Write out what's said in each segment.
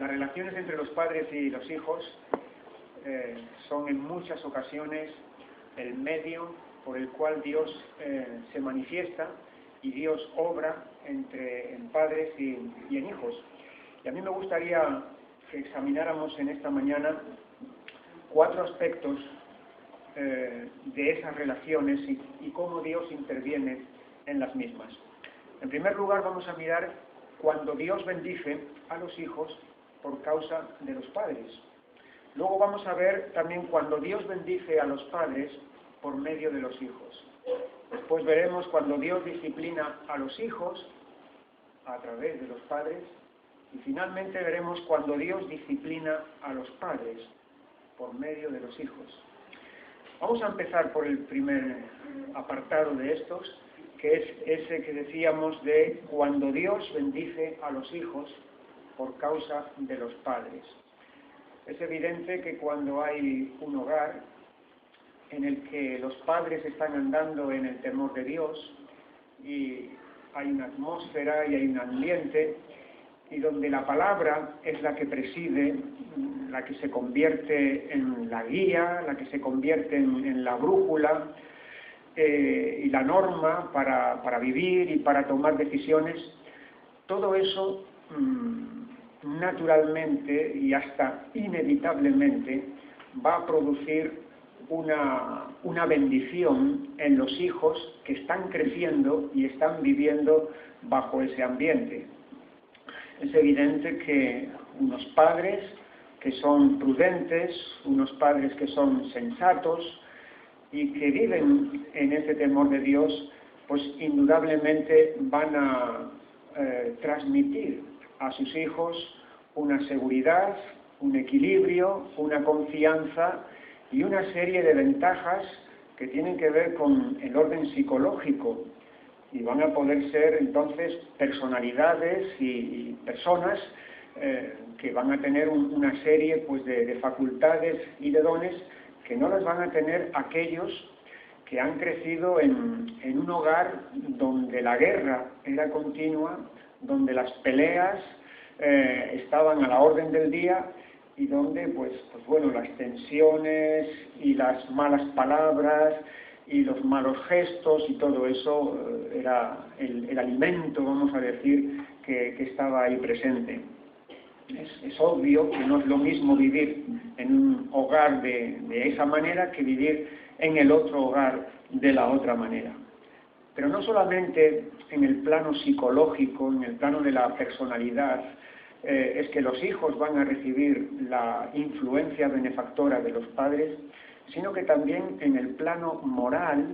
Las relaciones entre los padres y los hijos son en muchas ocasiones el medio por el cual Dios se manifiesta y Dios obra en padres y en hijos. Y a mí me gustaría que examináramos en esta mañana 4 aspectos de esas relaciones y cómo Dios interviene en las mismas. En primer lugar, vamos a mirar cuando Dios bendice a los hijos por causa de los padres. Luego vamos a ver también cuando Dios bendice a los padres por medio de los hijos. Después veremos cuando Dios disciplina a los hijos a través de los padres. Y finalmente veremos cuando Dios disciplina a los padres por medio de los hijos. Vamos a empezar por el primer apartado de estos, que es ese que decíamos de cuando Dios bendice a los hijos por causa de los padres. Es evidente que cuando hay un hogar en el que los padres están andando en el temor de Dios y hay una atmósfera y hay un ambiente y donde la palabra es la que preside, la que se convierte en la guía, la que se convierte en la brújula y la norma para vivir y para tomar decisiones, todo eso naturalmente y hasta inevitablemente va a producir una bendición en los hijos que están creciendo y están viviendo bajo ese ambiente. Es evidente que unos padres que son prudentes, unos padres que son sensatos y que viven en ese temor de Dios, pues indudablemente van a transmitir a sus hijos una seguridad, un equilibrio, una confianza y una serie de ventajas que tienen que ver con el orden psicológico. Y van a poder ser entonces personalidades y personas que van a tener una serie pues, de facultades y de dones que no las van a tener aquellos que han crecido en un hogar donde la guerra era continua, donde las peleas estaban a la orden del día y donde pues bueno, las tensiones y las malas palabras y los malos gestos y todo eso era el alimento, vamos a decir, que estaba ahí presente. Es obvio que no es lo mismo vivir en un hogar de esa manera que vivir en el otro hogar de la otra manera. Pero no solamente en el plano psicológico, en el plano de la personalidad, es que los hijos van a recibir la influencia benefactora de los padres, sino que también en el plano moral,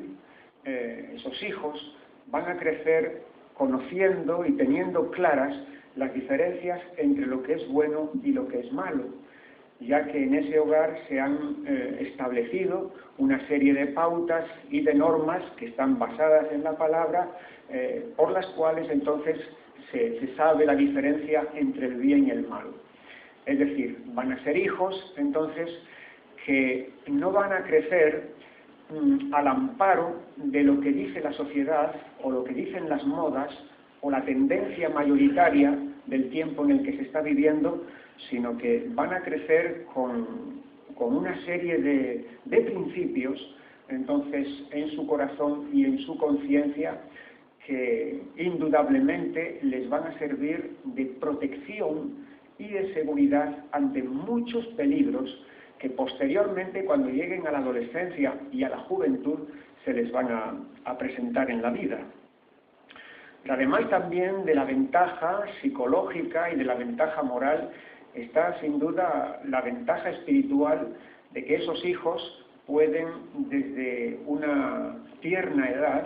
esos hijos van a crecer conociendo y teniendo claras las diferencias entre lo que es bueno y lo que es malo, ya que en ese hogar se han establecido una serie de pautas y de normas que están basadas en la palabra, por las cuales entonces se sabe la diferencia entre el bien y el mal. Es decir, van a ser hijos entonces que no van a crecer al amparo de lo que dice la sociedad o lo que dicen las modas o la tendencia mayoritaria del tiempo en el que se está viviendo, sino que van a crecer con una serie de principios entonces en su corazón y en su conciencia que indudablemente les van a servir de protección y de seguridad ante muchos peligros que posteriormente, cuando lleguen a la adolescencia y a la juventud, se les van a presentar en la vida. Pero además también de la ventaja psicológica y de la ventaja moral, está sin duda la ventaja espiritual de que esos hijos pueden, desde una tierna edad,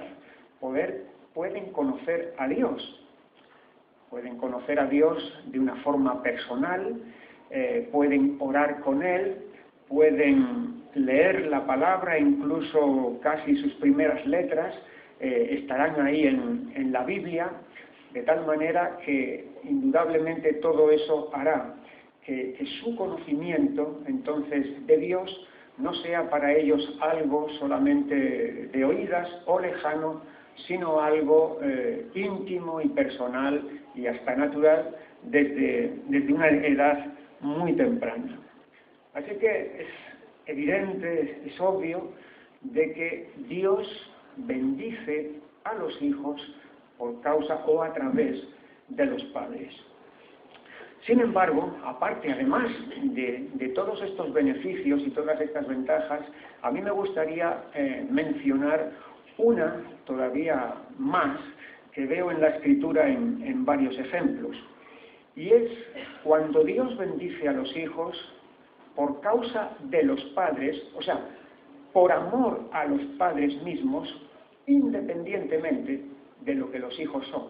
pueden conocer a Dios. Pueden conocer a Dios de una forma personal, pueden orar con Él, pueden leer la palabra, incluso casi sus primeras letras estarán ahí en la Biblia, de tal manera que indudablemente todo eso hará que su conocimiento entonces de Dios no sea para ellos algo solamente de oídas o lejano, sino algo íntimo y personal y hasta natural, desde una edad muy temprana. Así que es evidente, es obvio, de que Dios bendice a los hijos por causa o a través de los padres. Sin embargo, aparte, además de todos estos beneficios y todas estas ventajas, a mí me gustaría mencionar una todavía más que veo en la Escritura en varios ejemplos. Y es cuando Dios bendice a los hijos por causa de los padres, o sea, por amor a los padres mismos, independientemente de lo que los hijos son.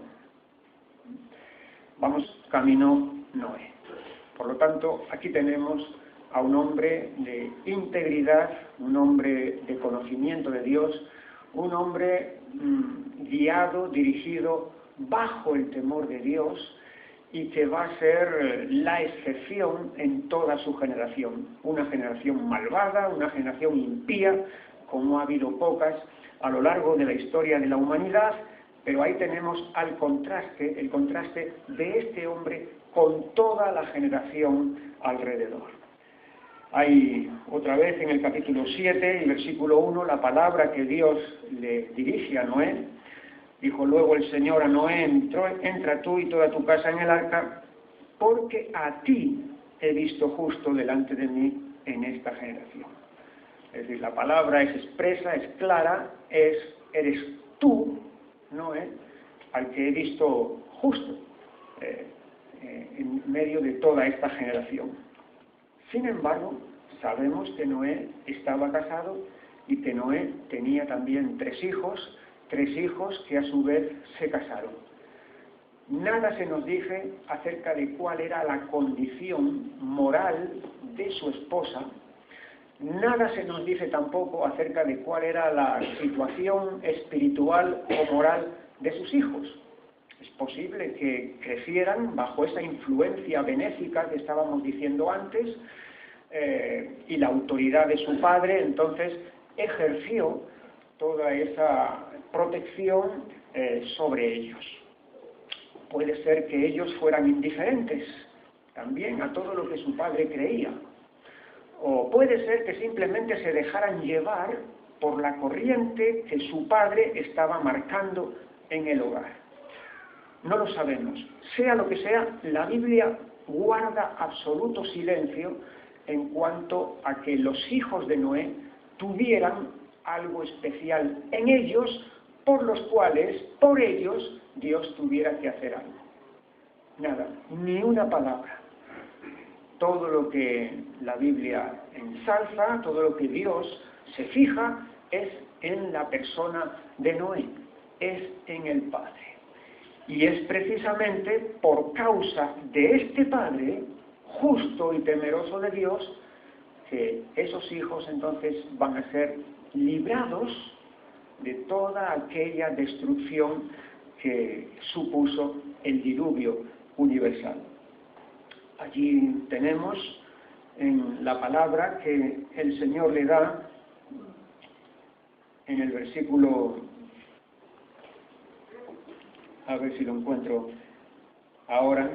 Vamos camino Noé. Por lo tanto, aquí tenemos a un hombre de integridad, un hombre de conocimiento de Dios, un hombre guiado, dirigido bajo el temor de Dios, y que va a ser la excepción en toda su generación. Una generación malvada, una generación impía, como ha habido pocas a lo largo de la historia de la humanidad, pero ahí tenemos el contraste de este hombre con toda la generación alrededor. Hay otra vez en el capítulo 7, el versículo 1, la palabra que Dios le dirige a Noé. Dijo luego el Señor a Noé: entra tú y toda tu casa en el arca, porque a ti he visto justo delante de mí en esta generación. Es decir, la palabra es expresa, es clara, eres tú, Noé, al que he visto justo en medio de toda esta generación. Sin embargo, sabemos que Noé estaba casado y que Noé tenía también tres hijos que a su vez se casaron. Nada se nos dice acerca de cuál era la condición moral de su esposa, nada se nos dice tampoco acerca de cuál era la situación espiritual o moral de sus hijos. Es posible que crecieran bajo esa influencia benéfica que estábamos diciendo antes, y la autoridad de su padre entonces ejerció toda esa protección sobre ellos. Puede ser que ellos fueran indiferentes también a todo lo que su padre creía, o puede ser que simplemente se dejaran llevar por la corriente que su padre estaba marcando en el hogar. No lo sabemos. Sea lo que sea, la Biblia guarda absoluto silencio en cuanto a que los hijos de Noé tuvieran algo especial en ellos, por los cuales, por ellos, Dios tuviera que hacer algo. Nada, ni una palabra. Todo lo que la Biblia ensalza, todo lo que Dios se fija, es en la persona de Noé, es en el Padre. Y es precisamente por causa de este Padre, justo y temeroso de Dios, que esos hijos entonces van a ser librados de toda aquella destrucción que supuso el diluvio universal. Allí tenemos en la palabra que el Señor le da en el versículo, a ver si lo encuentro ahora.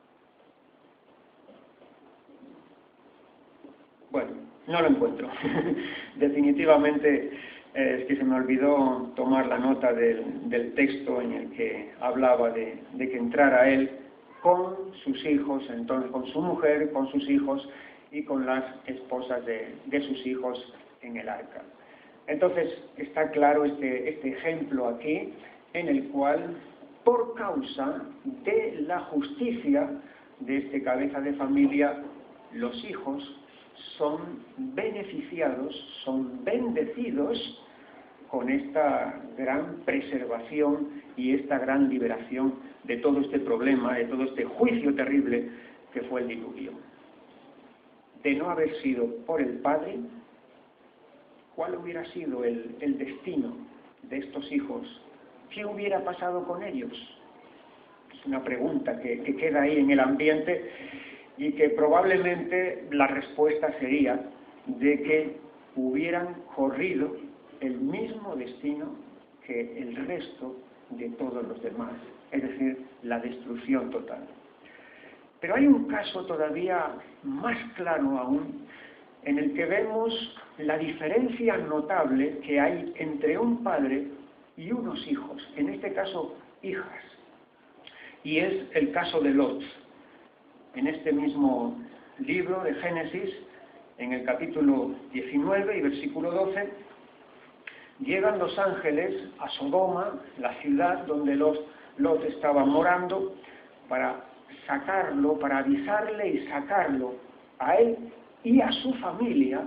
Bueno, no lo encuentro. Definitivamente es que se me olvidó tomar la nota del texto en el que hablaba de que entrara él con sus hijos, entonces con su mujer, con sus hijos y con las esposas de sus hijos en el arca. Entonces está claro este ejemplo aquí, en el cual, por causa de la justicia de este cabeza de familia, los hijos son beneficiados, son bendecidos con esta gran preservación y esta gran liberación de todo este problema, de todo este juicio terrible que fue el diluvio. De no haber sido por el Padre, ¿cuál hubiera sido el destino de estos hijos? ¿Qué hubiera pasado con ellos? Es una pregunta que queda ahí en el ambiente y que probablemente la respuesta sería de que hubieran corrido el mismo destino que el resto de todos los demás, es decir, la destrucción total. Pero hay un caso todavía más claro aún, en el que vemos la diferencia notable que hay entre un padre y unos hijos, en este caso hijas. Y es el caso de Lot. En este mismo libro de Génesis, en el capítulo 19 y versículo 12, llegan los ángeles a Sodoma, la ciudad donde Lot estaba morando, para sacarlo, para avisarle y sacarlo a él y a su familia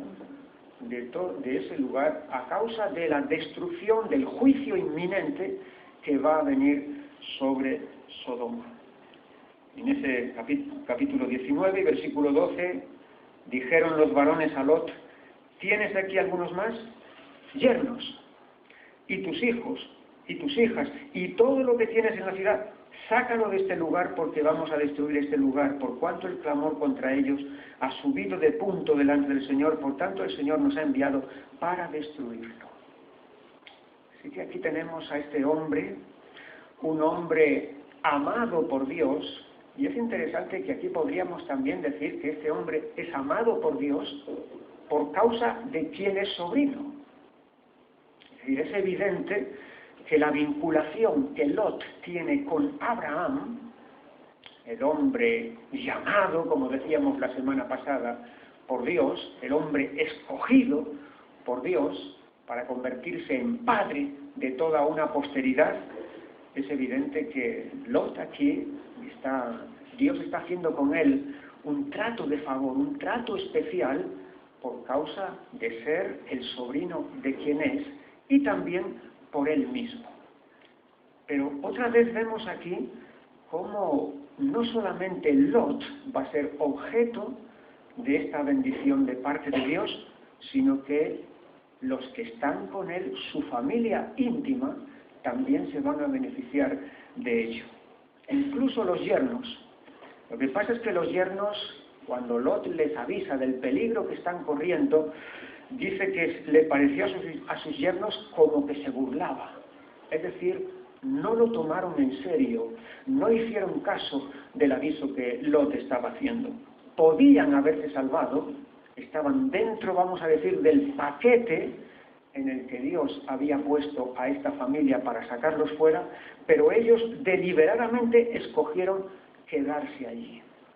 de ese lugar a causa de la destrucción, del juicio inminente que va a venir sobre Sodoma. En ese capítulo 19 y versículo 12, dijeron los varones a Lot: ¿tienes aquí algunos más? Yernos, y tus hijos, y tus hijas, y todo lo que tienes en la ciudad, sácalo de este lugar, porque vamos a destruir este lugar, por cuanto el clamor contra ellos ha subido de punto delante del Señor, por tanto el Señor nos ha enviado para destruirlo. Así que aquí tenemos a este hombre, un hombre amado por Dios, y es interesante que aquí podríamos también decir que este hombre es amado por Dios por causa de quien es sobrino. Es decir, es evidente que la vinculación que Lot tiene con Abraham, el hombre llamado, como decíamos la semana pasada, por Dios, el hombre escogido por Dios para convertirse en padre de toda una posteridad, es evidente que Lot aquí Dios está haciendo con él un trato de favor, un trato especial por causa de ser el sobrino de quien es y también por él mismo. Pero otra vez vemos aquí cómo no solamente Lot va a ser objeto de esta bendición de parte de Dios, sino que los que están con él, su familia íntima, también se van a beneficiar de ello. Incluso los yernos. Lo que pasa es que los yernos, cuando Lot les avisa del peligro que están corriendo, dice que le pareció a sus yernos como que se burlaba. Es decir, no lo tomaron en serio, no hicieron caso del aviso que Lot estaba haciendo. Podían haberse salvado, estaban dentro, vamos a decir, del paquete en el que Dios había puesto a esta familia para sacarlos fuera, pero ellos deliberadamente escogieron quedarse allí.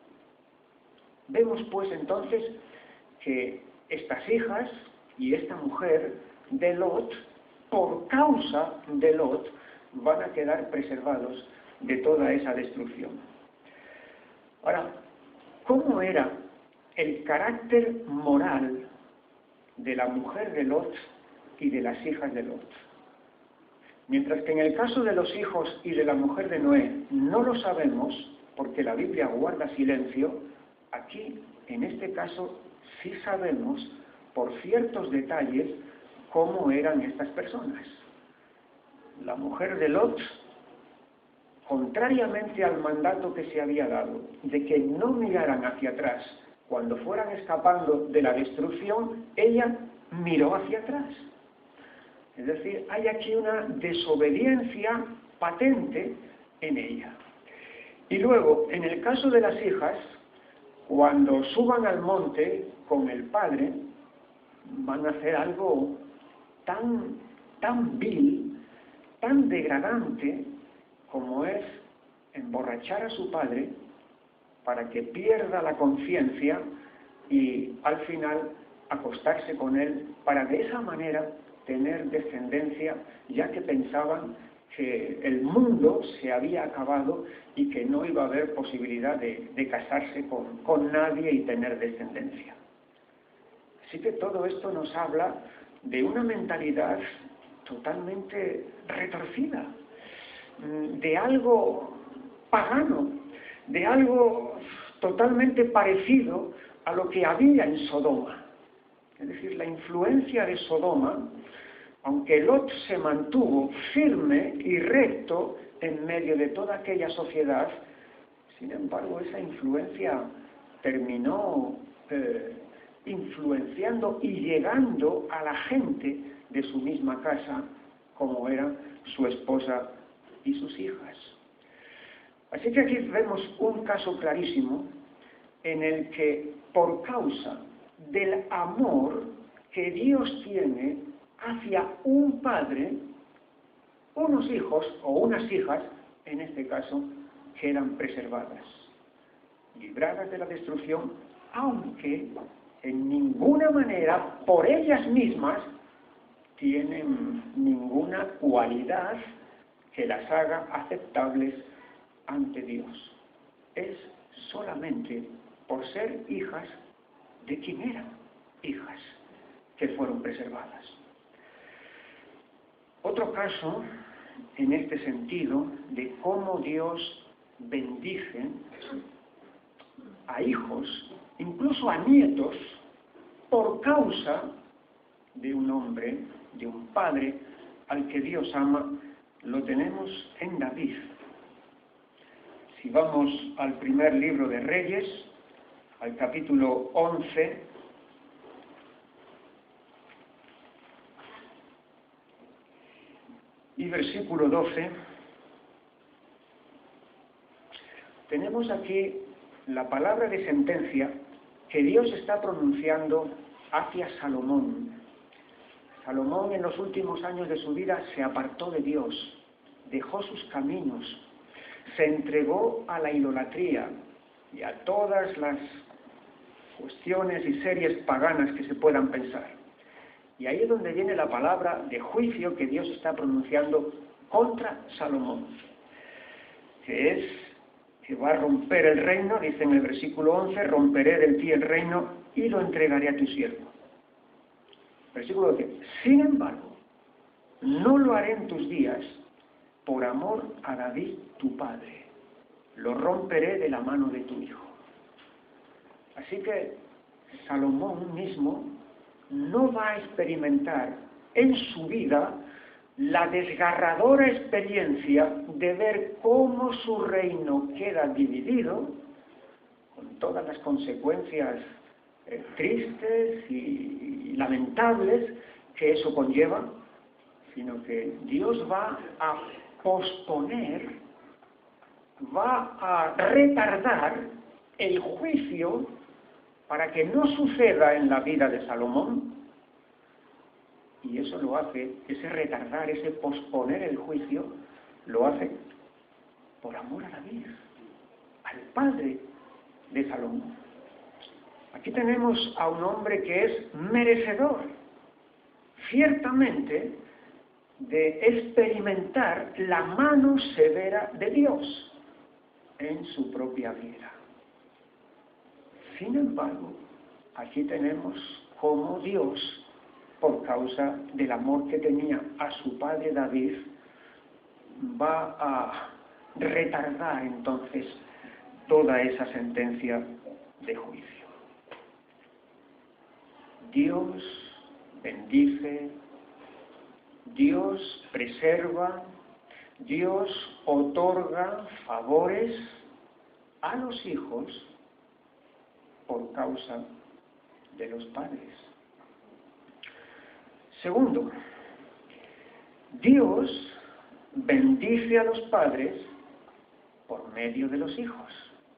Vemos pues entonces que estas hijas y esta mujer de Lot, por causa de Lot, van a quedar preservados de toda esa destrucción. Ahora, ¿cómo era el carácter moral de la mujer de Lot y de las hijas de Lot? Mientras que en el caso de los hijos y de la mujer de Noé no lo sabemos, porque la Biblia guarda silencio, aquí, en este caso, sí sabemos, por ciertos detalles, cómo eran estas personas. La mujer de Lot, contrariamente al mandato que se había dado, de que no miraran hacia atrás cuando fueran escapando de la destrucción, ella miró hacia atrás. Es decir, hay aquí una desobediencia patente en ella. Y luego, en el caso de las hijas, cuando suban al monte con el padre, van a hacer algo tan vil, tan degradante, como es emborrachar a su padre para que pierda la conciencia y al final acostarse con él para de esa manera tener descendencia, ya que pensaban que el mundo se había acabado y que no iba a haber posibilidad de casarse con nadie y tener descendencia. Así que todo esto nos habla de una mentalidad totalmente retorcida, de algo pagano, de algo totalmente parecido a lo que había en Sodoma. Es decir, la influencia de Sodoma, aunque Lot se mantuvo firme y recto en medio de toda aquella sociedad, sin embargo esa influencia terminó influenciando y llegando a la gente de su misma casa, como eran su esposa y sus hijas. Así que aquí vemos un caso clarísimo en el que por causa del amor que Dios tiene hacia un padre, unos hijos o unas hijas, en este caso, quedan preservadas, libradas de la destrucción, aunque en ninguna manera por ellas mismas tienen ninguna cualidad que las haga aceptables ante Dios. Es solamente por ser hijas de quien eran hijas que fueron preservadas. Otro caso, en este sentido, de cómo Dios bendice a hijos, incluso a nietos, por causa de un hombre, de un padre al que Dios ama, lo tenemos en David. Si vamos al primer libro de Reyes, al capítulo 11, y versículo 12, tenemos aquí la palabra de sentencia que Dios está pronunciando hacia Salomón. Salomón en los últimos años de su vida se apartó de Dios, dejó sus caminos, se entregó a la idolatría y a todas las cuestiones y series paganas que se puedan pensar. Y ahí es donde viene la palabra de juicio que Dios está pronunciando contra Salomón, que es que va a romper el reino, dice en el versículo 11, romperé del ti el reino y lo entregaré a tu siervo. Versículo 12, sin embargo, no lo haré en tus días por amor a David tu padre, lo romperé de la mano de tu hijo. Así que Salomón mismo no va a experimentar en su vida la desgarradora experiencia de ver cómo su reino queda dividido, con todas las consecuencias tristes y lamentables que eso conlleva, sino que Dios va a posponer, va a retardar el juicio para que no suceda en la vida de Salomón, y eso lo hace, ese retardar, ese posponer el juicio, lo hace por amor a David, al padre de Salomón. Aquí tenemos a un hombre que es merecedor, ciertamente, de experimentar la mano severa de Dios en su propia vida. Sin embargo, aquí tenemos cómo Dios, por causa del amor que tenía a su padre David, va a retardar entonces toda esa sentencia de juicio. Dios bendice, Dios preserva, Dios otorga favores a los hijos por causa de los padres. Segundo, Dios bendice a los padres por medio de los hijos.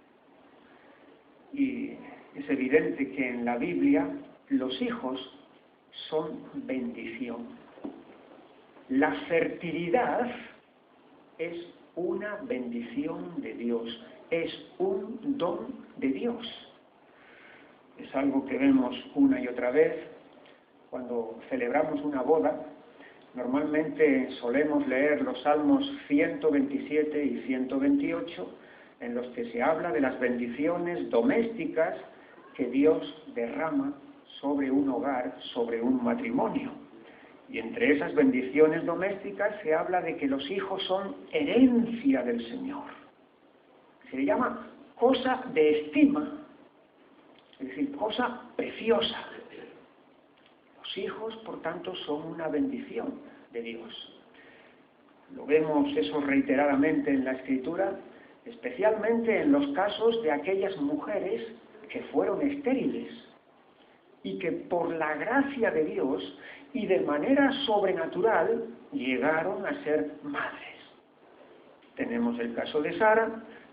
Y es evidente que en la Biblia los hijos son bendición. La fertilidad es una bendición de Dios, es un don de Dios. Es algo que vemos una y otra vez cuando celebramos una boda. Normalmente solemos leer los Salmos 127 y 128, en los que se habla de las bendiciones domésticas que Dios derrama sobre un hogar, sobre un matrimonio. Y entre esas bendiciones domésticas se habla de que los hijos son herencia del Señor. Se le llama cosa de estima, es decir, cosa preciosa. Los hijos, por tanto, son una bendición de Dios. Lo vemos eso reiteradamente en la Escritura, especialmente en los casos de aquellas mujeres que fueron estériles y que por la gracia de Dios y de manera sobrenatural llegaron a ser madres. Tenemos el caso de Sara,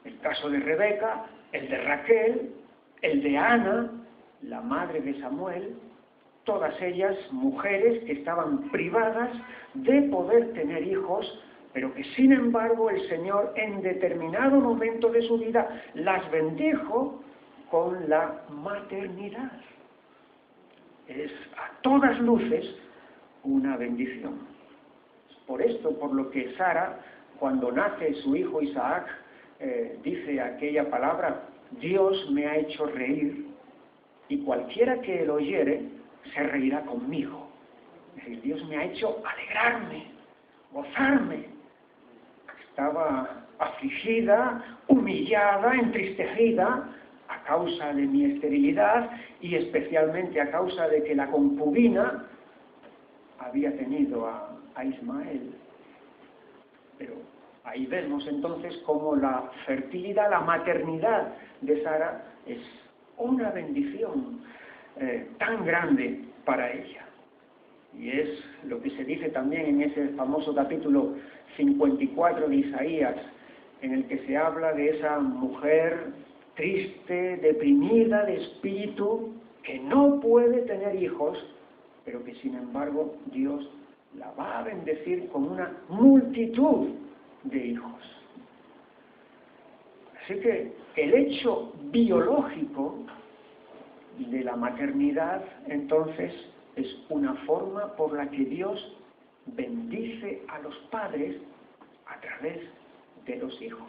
El caso de Rebeca, el de Raquel, el de Ana, la madre de Samuel, todas ellas mujeres que estaban privadas de poder tener hijos, pero que sin embargo el Señor en determinado momento de su vida las bendijo con la maternidad. Es a todas luces una bendición. Por esto, por lo que Sara, cuando nace su hijo Isaac, dice aquella palabra: Dios me ha hecho reír, y cualquiera que lo oyere se reirá conmigo. Es decir, Dios me ha hecho alegrarme, gozarme. Estaba afligida, humillada, entristecida a causa de mi esterilidad y especialmente a causa de que la concubina había tenido a Ismael. Pero ahí vemos entonces cómo la fertilidad, la maternidad de Sara es una bendición tan grande para ella. Y es lo que se dice también en ese famoso capítulo 54 de Isaías, en el que se habla de esa mujer triste, deprimida de espíritu, que no puede tener hijos, pero que sin embargo Dios la va a bendecir con una multitud de hijos. Así que el hecho biológico de la maternidad, entonces, es una forma por la que Dios bendice a los padres a través de los hijos.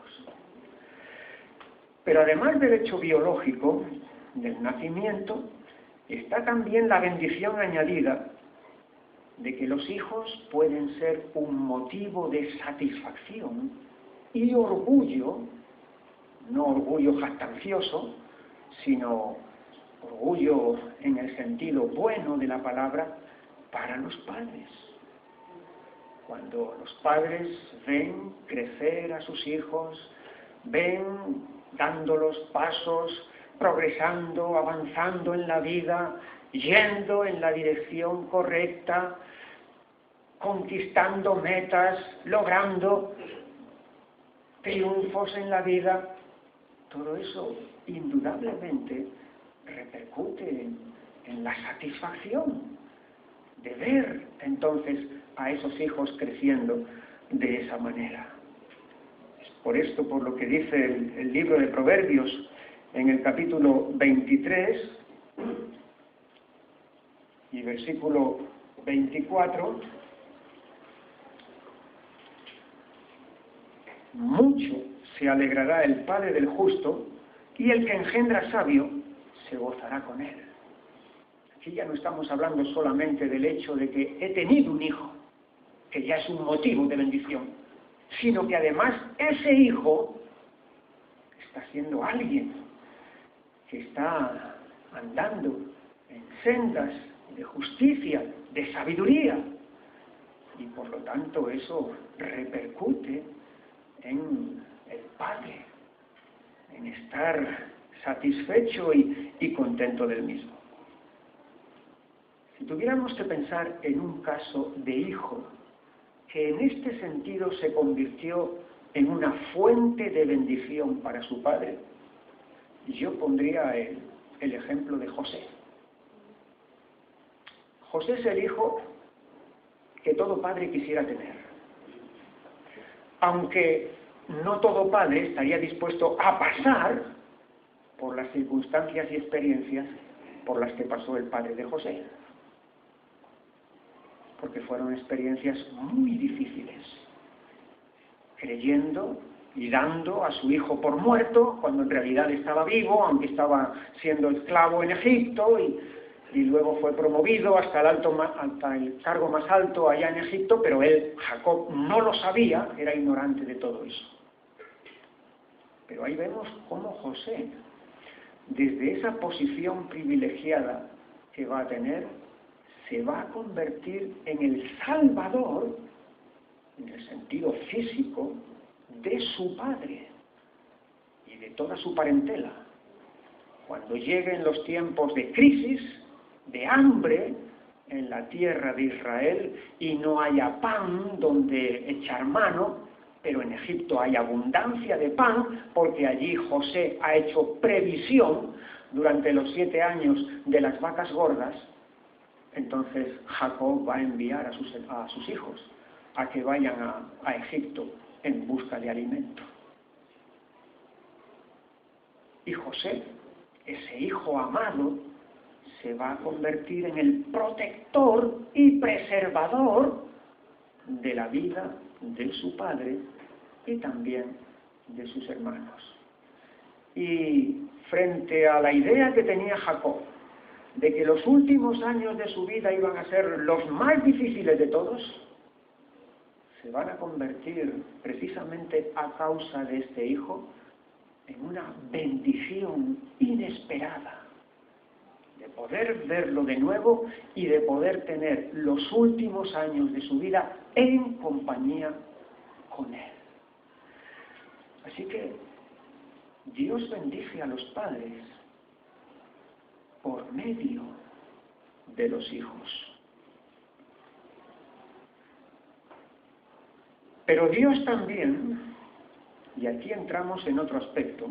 Pero además del hecho biológico del nacimiento, está también la bendición añadida de que los hijos pueden ser un motivo de satisfacción y orgullo, no orgullo jactancioso, sino orgullo en el sentido bueno de la palabra, para los padres. Cuando los padres ven crecer a sus hijos, ven dando los pasos, progresando, avanzando en la vida, yendo en la dirección correcta, conquistando metas, logrando triunfos en la vida, todo eso indudablemente repercute en la satisfacción de ver entonces a esos hijos creciendo de esa manera. Es por esto por lo que dice el libro de Proverbios en el capítulo 23 y versículo 24: mucho se alegrará el padre del justo, y el que engendra sabio se gozará con él. Aquí ya no estamos hablando solamente del hecho de que he tenido un hijo, que ya es un motivo de bendición, sino que además ese hijo está siendo alguien que está andando en sendas de justicia, de sabiduría, y por lo tanto eso repercute en el padre, en estar satisfecho y contento del mismo. Si tuviéramos que pensar en un caso de hijo que en este sentido se convirtió en una fuente de bendición para su padre, yo pondría el ejemplo de José. José es el hijo que todo padre quisiera tener, aunque no todo padre estaría dispuesto a pasar por las circunstancias y experiencias por las que pasó el padre de José, porque fueron experiencias muy difíciles, creyendo y dando a su hijo por muerto, cuando en realidad estaba vivo, aunque estaba siendo esclavo en Egipto, y luego fue promovido hasta el cargo más alto allá en Egipto, pero él, Jacob, no lo sabía, era ignorante de todo eso. Pero ahí vemos cómo José, desde esa posición privilegiada que va a tener, se va a convertir en el salvador, en el sentido físico, de su padre y de toda su parentela. Cuando lleguen los tiempos de crisis, de hambre en la tierra de Israel, y no haya pan donde echar mano, pero en Egipto hay abundancia de pan porque allí José ha hecho previsión durante los 7 años de las vacas gordas. Entonces Jacob va a enviar a sus hijos a que vayan a Egipto en busca de alimento. Y José, ese hijo amado, se va a convertir en el protector y preservador de la vida de su padre y también de sus hermanos. Y frente a la idea que tenía Jacob de que los últimos años de su vida iban a ser los más difíciles de todos, se van a convertir precisamente a causa de este hijo en una bendición inesperada, de poder verlo de nuevo y de poder tener los últimos años de su vida en compañía con él. Así que Dios bendice a los padres por medio de los hijos. Pero Dios también, y aquí entramos en otro aspecto,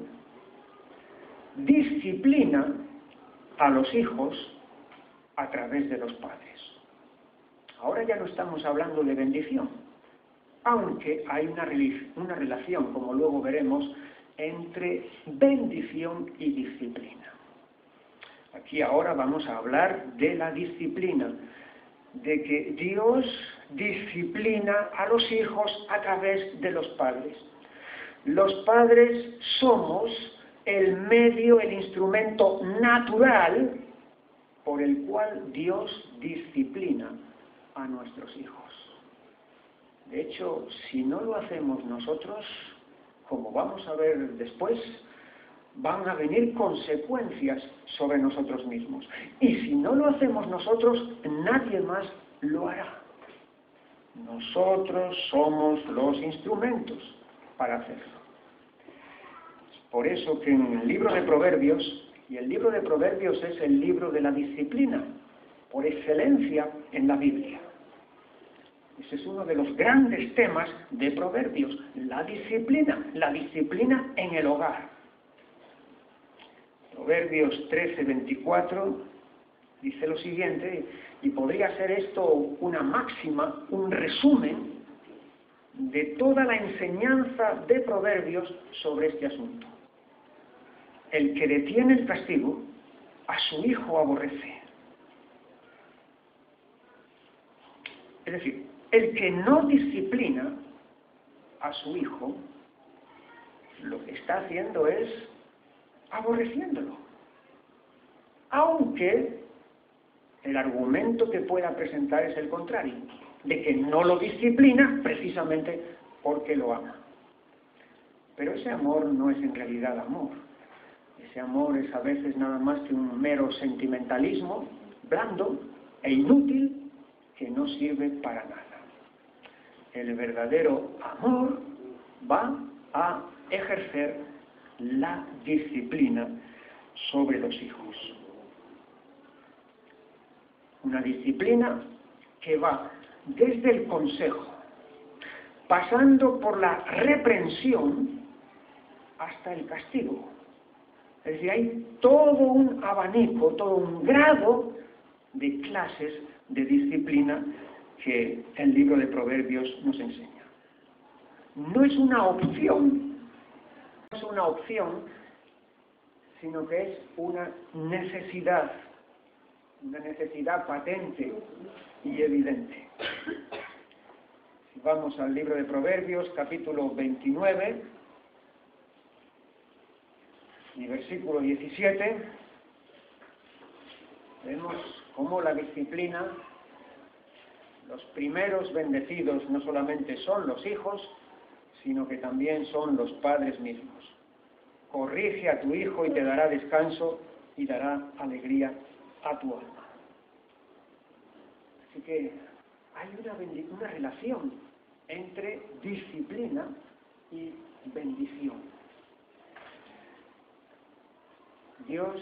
disciplina a los hijos a través de los padres. Ahora ya no estamos hablando de bendición, aunque hay una relación, como luego veremos, entre bendición y disciplina. Aquí ahora vamos a hablar de la disciplina, de que Dios disciplina a los hijos a través de los padres. Los padres somos el medio, el instrumento natural por el cual Dios disciplina a nuestros hijos. De hecho, si no lo hacemos nosotros, como vamos a ver después, van a venir consecuencias sobre nosotros mismos. Y si no lo hacemos nosotros, nadie más lo hará. Nosotros somos los instrumentos para hacerlo. Por eso que en el libro de Proverbios, y el libro de Proverbios es el libro de la disciplina, por excelencia en la Biblia. Ese es uno de los grandes temas de Proverbios, la disciplina en el hogar. Proverbios 13:24 dice lo siguiente, y podría ser esto una máxima, un resumen de toda la enseñanza de Proverbios sobre este asunto. El que detiene el castigo, a su hijo aborrece. Es decir, el que no disciplina a su hijo, lo que está haciendo es aborreciéndolo. Aunque el argumento que pueda presentar es el contrario, de que no lo disciplina precisamente porque lo ama. Pero ese amor no es en realidad amor. Ese amor es a veces nada más que un mero sentimentalismo blando e inútil que no sirve para nada. El verdadero amor va a ejercer la disciplina sobre los hijos. Una disciplina que va desde el consejo, pasando por la reprensión hasta el castigo. Es decir, hay todo un abanico, todo un grado de clases de disciplina que el libro de Proverbios nos enseña. No es una opción, sino que es una necesidad patente y evidente. Si vamos al libro de Proverbios, capítulo 29, y versículo 17, vemos cómo la disciplina, los primeros bendecidos no solamente son los hijos, sino que también son los padres mismos. Corrige a tu hijo y te dará descanso y dará alegría a tu alma. Así que hay una relación entre disciplina y bendición. Dios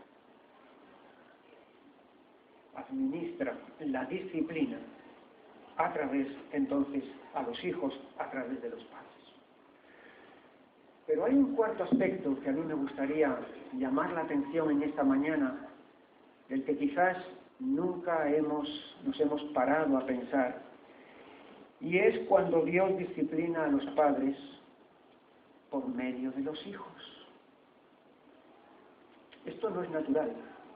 administra la disciplina a través, entonces, a los hijos a través de los padres. Pero hay un cuarto aspecto que a mí me gustaría llamar la atención en esta mañana, del que quizás nunca nos hemos parado a pensar, y es cuando Dios disciplina a los padres por medio de los hijos. Esto no es natural.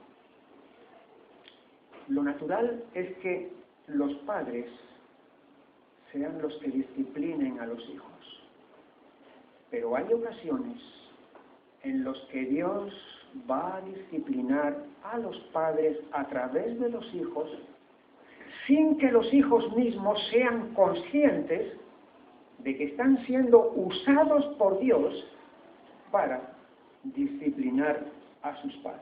Lo natural es que los padres sean los que disciplinen a los hijos. Pero hay ocasiones en los que Dios va a disciplinar a los padres a través de los hijos, sin que los hijos mismos sean conscientes de que están siendo usados por Dios para disciplinar a sus padres.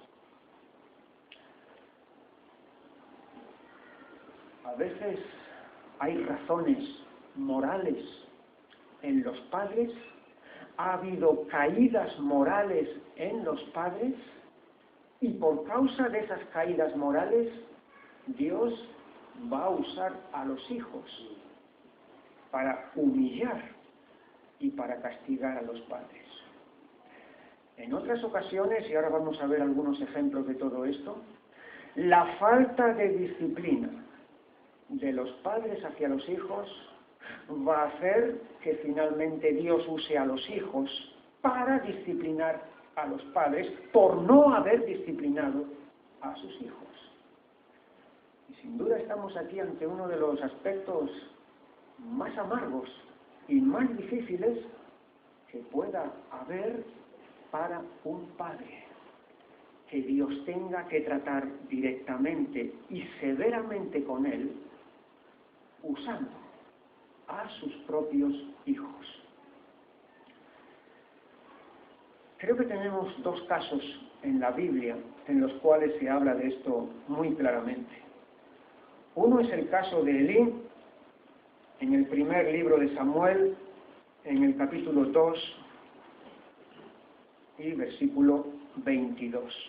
A veces hay razones morales en los padres, ha habido caídas morales en los padres, y por causa de esas caídas morales, Dios va a usar a los hijos para humillar y para castigar a los padres. En otras ocasiones, y ahora vamos a ver algunos ejemplos de todo esto, la falta de disciplina de los padres hacia los hijos va a hacer que finalmente Dios use a los hijos para disciplinar a los padres por no haber disciplinado a sus hijos. Y sin duda estamos aquí ante uno de los aspectos más amargos y más difíciles que pueda haber para un padre, que Dios tenga que tratar directamente y severamente con él, usando a sus propios hijos. Creo que tenemos dos casos en la Biblia en los cuales se habla de esto muy claramente. Uno es el caso de Elí, en el primer libro de Samuel, en el capítulo 2 y versículo 22.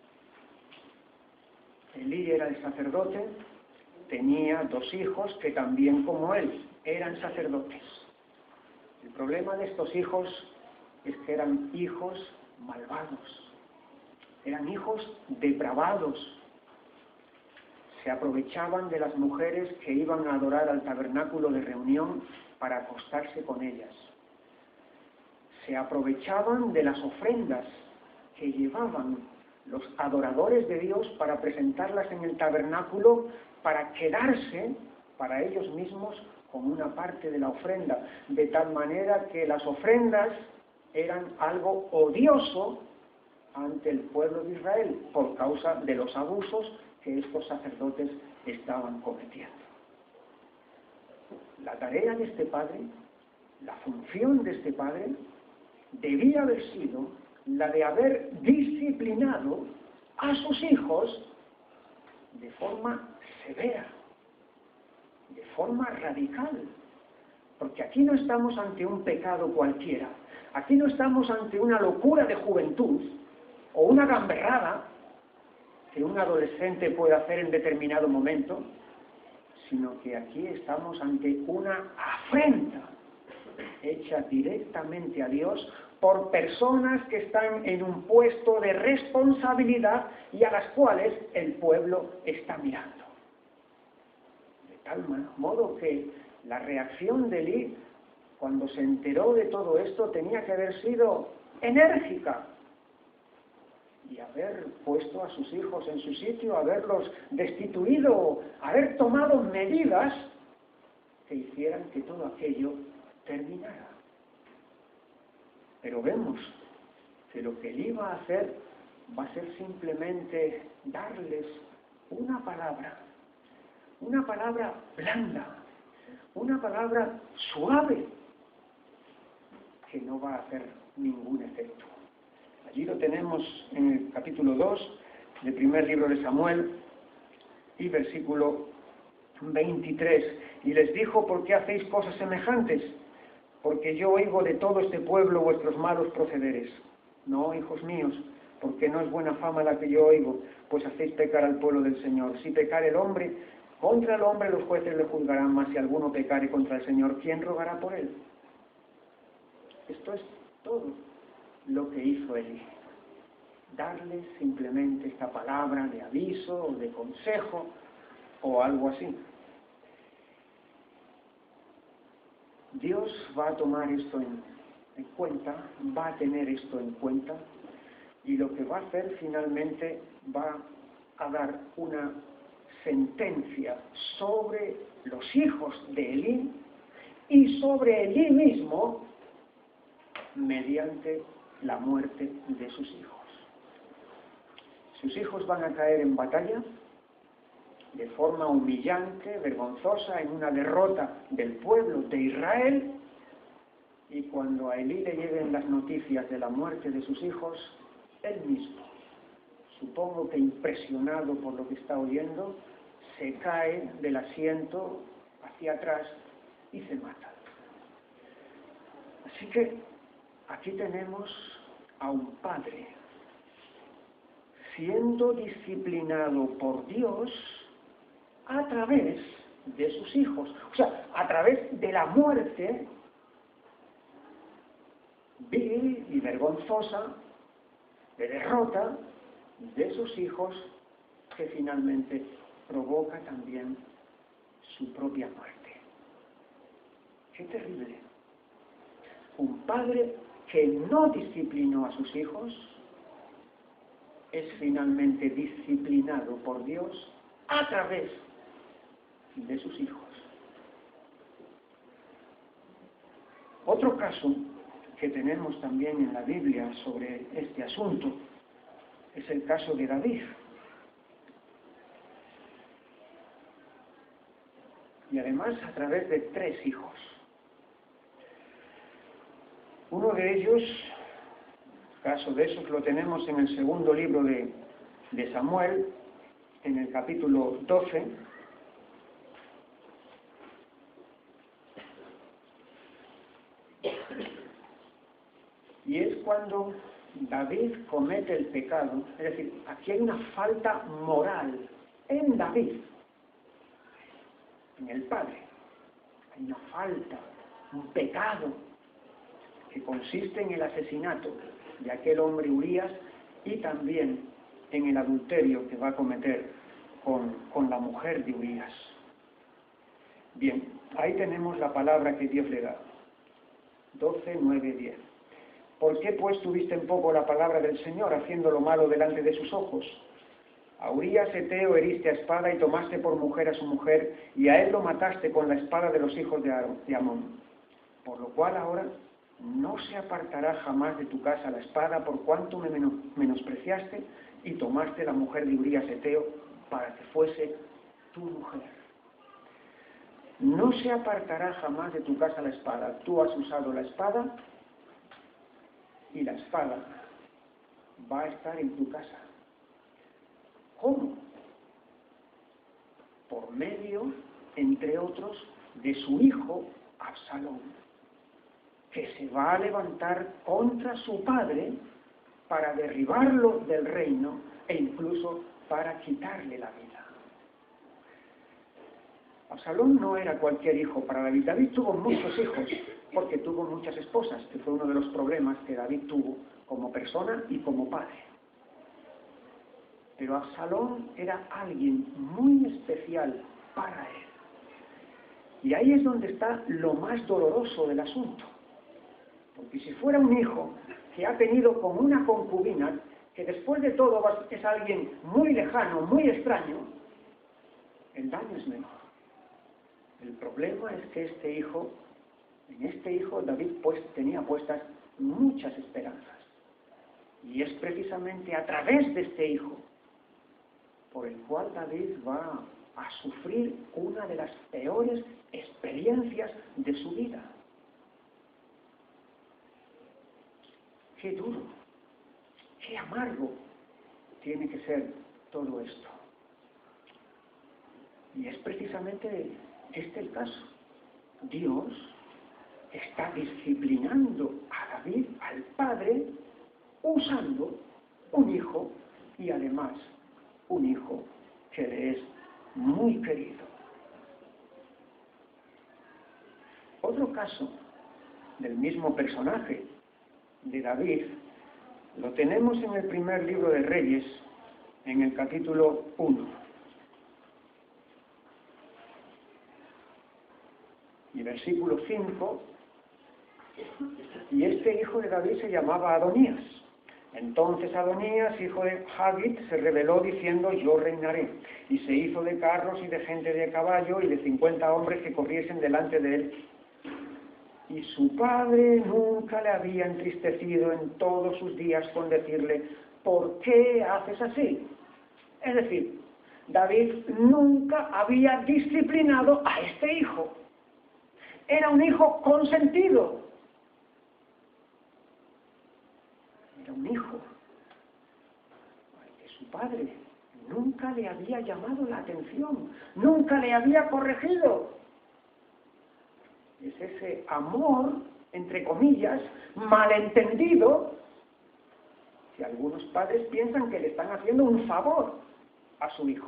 Elí era el sacerdote, tenía dos hijos que también como él eran sacerdotes. El problema de estos hijos es que eran hijos malvados, eran hijos depravados. Se aprovechaban de las mujeres que iban a adorar al tabernáculo de reunión para acostarse con ellas. Se aprovechaban de las ofrendas que llevaban los adoradores de Dios para presentarlas en el tabernáculo, para quedarse para ellos mismos con una parte de la ofrenda, de tal manera que las ofrendas eran algo odioso ante el pueblo de Israel por causa de los abusos que estos sacerdotes estaban cometiendo. La tarea de este padre, la función de este padre, debía haber sido la de haber disciplinado a sus hijos de forma severa, de forma radical, porque aquí no estamos ante un pecado cualquiera, aquí no estamos ante una locura de juventud o una gamberrada que un adolescente puede hacer en determinado momento, sino que aquí estamos ante una afrenta hecha directamente a Dios por personas que están en un puesto de responsabilidad y a las cuales el pueblo está mirando. De tal modo que la reacción de Elí, cuando se enteró de todo esto, tenía que haber sido enérgica y haber puesto a sus hijos en su sitio, haberlos destituido, haber tomado medidas que hicieran que todo aquello terminara. Pero vemos que lo que él iba a hacer va a ser simplemente darles una palabra blanda, una palabra suave, que no va a hacer ningún efecto. Allí lo tenemos en el capítulo 2 del primer libro de Samuel y versículo 23. Y les dijo: ¿por qué hacéis cosas semejantes? Porque yo oigo de todo este pueblo vuestros malos procederes. No, hijos míos, porque no es buena fama la que yo oigo, pues hacéis pecar al pueblo del Señor. Si pecar el hombre, Contra el hombre los jueces le juzgarán, mas si alguno pecare contra el Señor, ¿quién rogará por él? Esto es todo lo que hizo Elí. Darle simplemente esta palabra de aviso o de consejo o algo así. Dios va a tomar esto en cuenta, va a tener esto en cuenta, y lo que va a hacer finalmente va a dar una sentencia sobre los hijos de Elí y sobre Elí mismo mediante la muerte de sus hijos. Sus hijos van a caer en batalla de forma humillante, vergonzosa, en una derrota del pueblo de Israel, y cuando a Elí le lleguen las noticias de la muerte de sus hijos, él mismo, supongo que impresionado por lo que está oyendo, se cae del asiento hacia atrás y se mata. Así que aquí tenemos a un padre siendo disciplinado por Dios a través de sus hijos, o sea, a través de la muerte vil y vergonzosa, de derrota de sus hijos, que finalmente provoca también su propia muerte. ¡Qué terrible! Un padre que no disciplinó a sus hijos es finalmente disciplinado por Dios a través de sus hijos. Otro caso que tenemos también en la Biblia sobre este asunto es el caso de David. Y además a través de 3 hijos. Uno de ellos, el caso de esos lo tenemos en el segundo libro de Samuel, en el capítulo 12. Y es cuando David comete el pecado, es decir, aquí hay una falta moral en David, en el padre. Hay una falta, un pecado, que consiste en el asesinato de aquel hombre Urías y también en el adulterio que va a cometer con la mujer de Urías. Bien, ahí tenemos la palabra que Dios le da. 12, 9, 10. ¿Por qué pues tuviste en poco la palabra del Señor, haciendo lo malo delante de sus ojos? A Urías Heteo heriste a espada y tomaste por mujer a su mujer, y a él lo mataste con la espada de los hijos de Amón. Por lo cual ahora no se apartará jamás de tu casa la espada, por cuanto me menospreciaste y tomaste la mujer de Urías Heteo para que fuese tu mujer. No se apartará jamás de tu casa la espada. Tú has usado la espada y la espada va a estar en tu casa. ¿Cómo? Por medio, entre otros, de su hijo Absalón, que se va a levantar contra su padre para derribarlo del reino e incluso para quitarle la vida. Absalón no era cualquier hijo para David. David tuvo muchos hijos porque tuvo muchas esposas, que fue uno de los problemas que David tuvo como persona y como padre. Pero Absalón era alguien muy especial para él. Y ahí es donde está lo más doloroso del asunto. Porque si fuera un hijo que ha tenido como una concubina, que después de todo es alguien muy lejano, muy extraño, el daño es menor. El problema es que en este hijo David tenía puestas muchas esperanzas. Y es precisamente a través de este hijo por el cual David va a sufrir una de las peores experiencias de su vida. Qué duro, qué amargo tiene que ser todo esto. Y es precisamente este el caso. Dios está disciplinando a David, al padre, usando un hijo y además un hijo que le es muy querido. Otro caso del mismo personaje, de David, lo tenemos en el primer libro de Reyes, en el capítulo 1. Y versículo 5, y este hijo de David se llamaba Adonías. Entonces Adonías, hijo de Hagit, se rebeló diciendo: yo reinaré. Y se hizo de carros y de gente de caballo y de 50 hombres que corriesen delante de él. Y su padre nunca le había entristecido en todos sus días con decirle: ¿por qué haces así? Es decir, David nunca había disciplinado a este hijo. Era un hijo consentido. Era un hijo al que su padre nunca le había llamado la atención, nunca le había corregido. Es ese amor, entre comillas, malentendido, que algunos padres piensan que le están haciendo un favor a su hijo.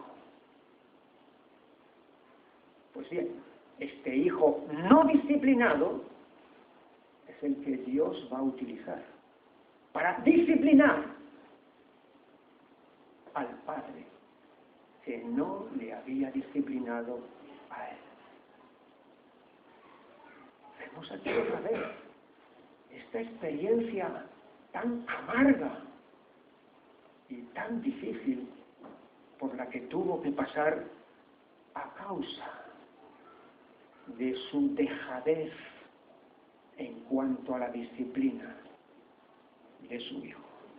Pues bien, este hijo no disciplinado es el que Dios va a utilizar para disciplinar al padre que no le había disciplinado a él. Vemos aquí otra vez esta experiencia tan amarga y tan difícil por la que tuvo que pasar a causa de su dejadez en cuanto a la disciplina de su hijo.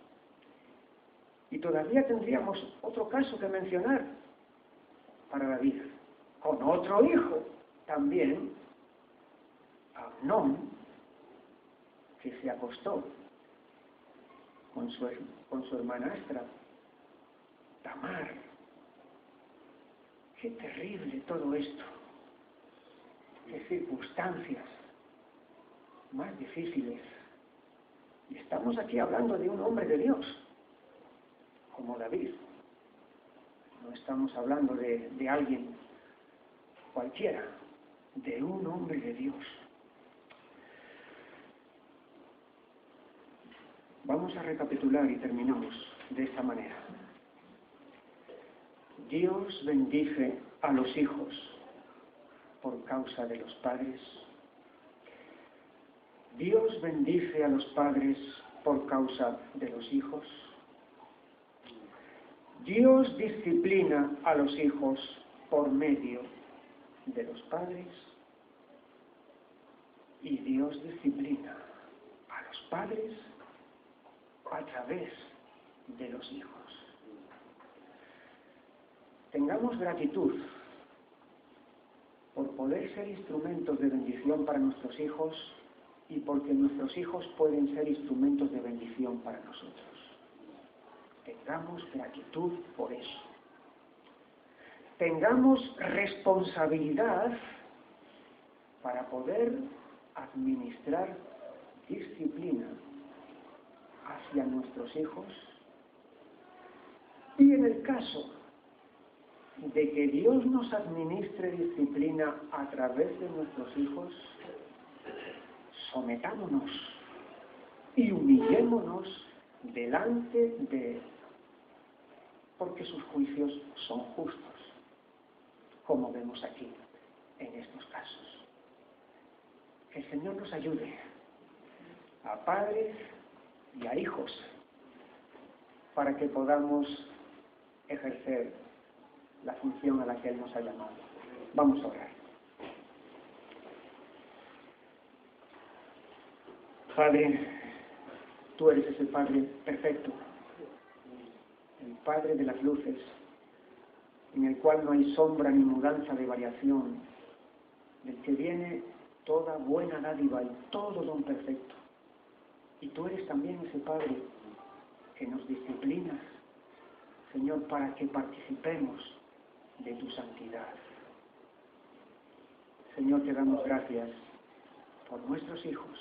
Y todavía tendríamos otro caso que mencionar para David, con otro hijo también, Amnón, que se acostó con su hermanastra Tamar. Qué terrible todo esto. Qué circunstancias más difíciles. Y estamos aquí hablando de un hombre de Dios, como David. No estamos hablando de alguien cualquiera, de un hombre de Dios. Vamos a recapitular y terminamos de esta manera. Dios bendice a los hijos por causa de los padres. Dios bendice a los padres por causa de los hijos. Dios disciplina a los hijos por medio de los padres. Y Dios disciplina a los padres a través de los hijos. Tengamos gratitud por poder ser instrumentos de bendición para nuestros hijos y porque nuestros hijos pueden ser instrumentos de bendición para nosotros. Tengamos gratitud por eso. Tengamos responsabilidad para poder administrar disciplina hacia nuestros hijos, y en el caso de que Dios nos administre disciplina a través de nuestros hijos, sometámonos y humillémonos delante de Él, porque sus juicios son justos, como vemos aquí en estos casos. Que el Señor nos ayude a padres y a hijos para que podamos ejercer la función a la que Él nos ha llamado. Vamos a orar. Padre, tú eres ese Padre perfecto, el Padre de las luces, en el cual no hay sombra ni mudanza de variación, del que viene toda buena dádiva y todo don perfecto. Y tú eres también ese Padre que nos disciplinas, Señor, para que participemos de tu santidad. Señor, te damos gracias por nuestros hijos.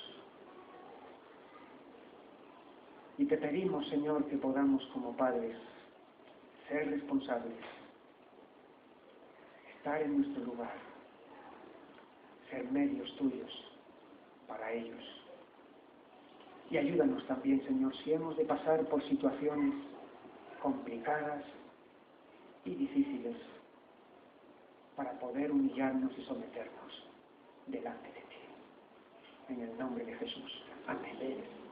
Y te pedimos, Señor, que podamos como padres ser responsables, estar en nuestro lugar, ser medios tuyos para ellos. Y ayúdanos también, Señor, si hemos de pasar por situaciones complicadas y difíciles, para poder humillarnos y someternos delante de ti. En el nombre de Jesús. Amén.